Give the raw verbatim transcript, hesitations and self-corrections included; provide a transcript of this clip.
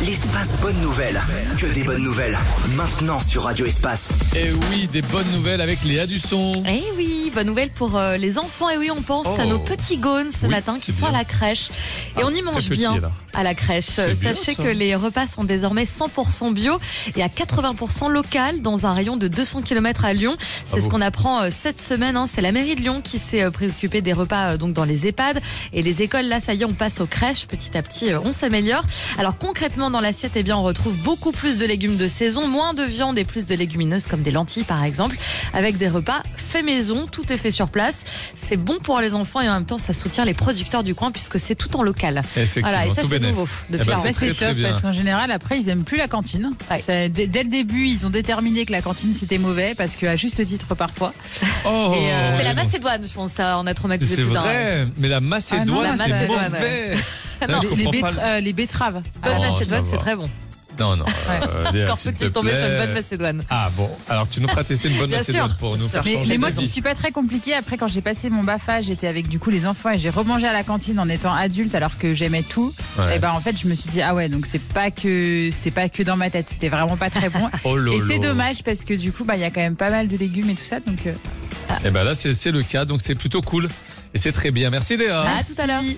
L'espace bonne nouvelle. Que des bonnes nouvelles. Maintenant sur Radio Espace. Et oui, des bonnes nouvelles avec Léa Dusson. Eh oui, bonne nouvelle pour euh, les enfants. Et oui, on pense Oh. à nos petits gaunes ce Oui, matin qui c'est sont bien. à la crèche. Et Ah, on y mange très petit, bien alors. à la crèche. C'est bien, Sachez ça. que les repas sont désormais cent pour cent bio et à quatre-vingts pour cent local dans un rayon de deux cents kilomètres à Lyon. C'est Bravo. ce qu'on apprend euh, cette semaine. Hein. C'est la mairie de Lyon qui s'est euh, préoccupée des repas euh, donc dans les EHPAD. Et les écoles, là, ça y est, on passe aux crèches. Petit à petit, euh, on s'améliore. Alors concrètement, dans l'assiette, eh bien, on retrouve beaucoup plus de légumes de saison, moins de viande et plus de légumineuses comme des lentilles, par exemple, avec des repas faits maison. Tout est fait sur place. C'est bon pour les enfants et en même temps, ça soutient les producteurs du coin puisque c'est tout en local. Effectivement, Voilà, et ça, tout c'est bénef. nouveau. Eh Depuis ben, un c'est an. Ouais, très, c'est très top bien. parce qu'en général après ils aiment plus la cantine. Ouais. Ça, dès, dès le début ils ont déterminé que la cantine c'était mauvais parce qu'à juste titre parfois. Oh, Et, euh, C'est la ouais, bon. Macédoine, je pense, ça en a traumatisé C'est plus d'un. vrai, mais la Macédoine, Ah non, c'est la mauvais. Macédoine, Là, Non, je les, les comprends bêt- pas. euh, les betteraves. Bonne Oh, Macédoine, ça c'est va. très bon. Non, non. euh, Léa, Encore s'il te faut-il tomber sur une plaît. bonne Macédoine. Ah bon, alors tu nous feras tester une bonne Bien Macédoine sûr, pour bien nous sûr. faire Mais, changer mais moi de qui vie. suis pas très compliquée, après quand j'ai passé mon BAFA, j'étais avec du coup les enfants et j'ai remangé à la cantine en étant adulte alors que j'aimais tout. Ouais. Et ben en fait je me suis dit ah ouais donc c'est pas que c'était pas que dans ma tête, c'était vraiment pas très bon. Oh lolo. Et c'est dommage parce que du coup bah il y a quand même pas mal de légumes et tout ça donc. euh, Et ben là, c'est c'est le cas, donc c'est plutôt cool. Et c'est très bien. Merci Léa. À tout à l'heure.